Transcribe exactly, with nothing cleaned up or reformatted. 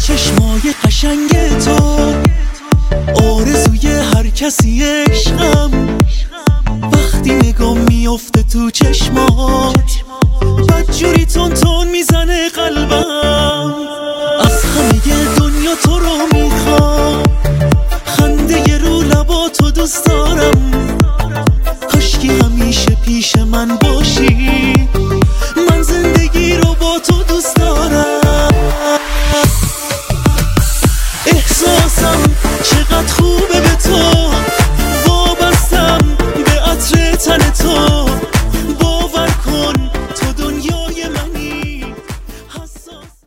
چشمای قشنگ تو آرزوی هر کسی عشقم، وقتی نگاه میافته تو چشمات بدجوری تون تون میزنه قلبم.